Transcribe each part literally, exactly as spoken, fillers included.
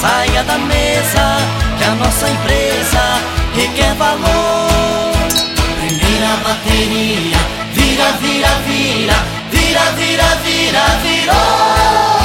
saia da mesa, que a nossa empresa requer valor. Primeira bateria, vira, vira, vira, vira, vira, vira, virou.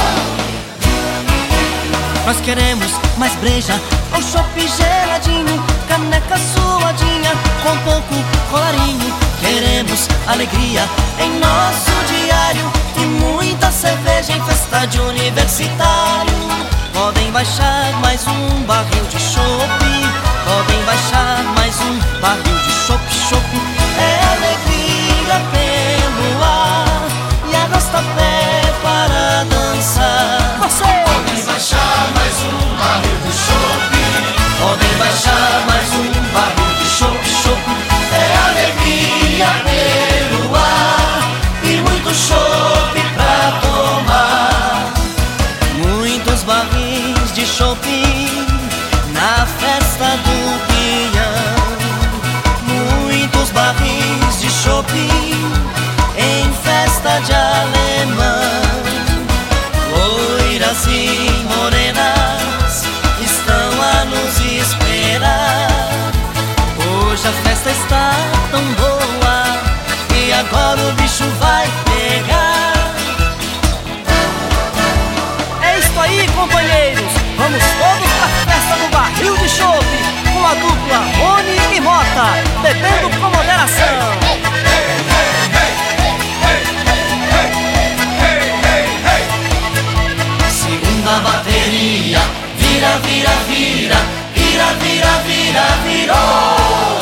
Nós queremos mais breja, ou chopp geladinho, caneca suadinha, com pouco colarinho. Queremos alegria em nosso diário e muita cerveja em festa de universitário. Podem baixar mais um barril de chopp, podem baixar mais um barril de chopp, chopp. É alegria pelo ar e arrasta-pé para dançar. Podem baixar mais um barril de chopp, podem baixar mais um barril de chopp, chopp. É alegria pelo ar e muito chopp pra tomar. Muitos barris de chopp na festa do peão. Muitos barris de chopp em festa de alemão. Loiras e morenas estão a nos esperar. Hoje a festa está tão boa e agora o bicho vai pegar. É isso aí, companheiros! Vamos todos pra festa do barril de chopp, com a dupla Rony e Mota, bebendo com moderação. Segunda bateria, vira, vira, vira, vira, vira, vira, virou.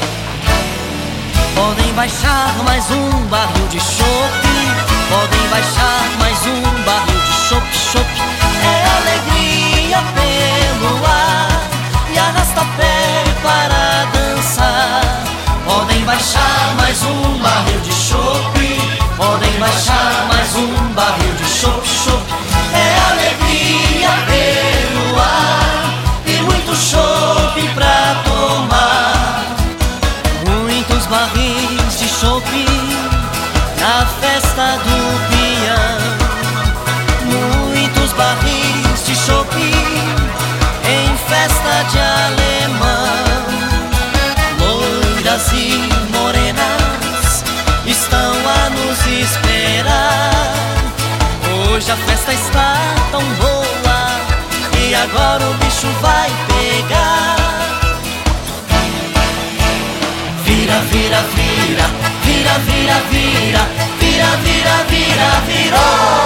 Podem baixar mais um barril de chopp, podem baixar mais um barril de chopp, chopp. É alegria pelo ar e arrasta-pé para dançar. Podem baixar mais um barril de chopp, podem baixar mais um barril de chopp, chopp. É alegria pelo ar e muito chopp pra tomar. Muitos barris de chopp na festa do peão. Muitos barris de chopp em festa de alemão. Loiras e morenas estão a nos esperar. Hoje a festa está tão boa e agora o bicho vai pegar. Vira, vira, vira, vira, vira, vira, vira, vira, vira, virou.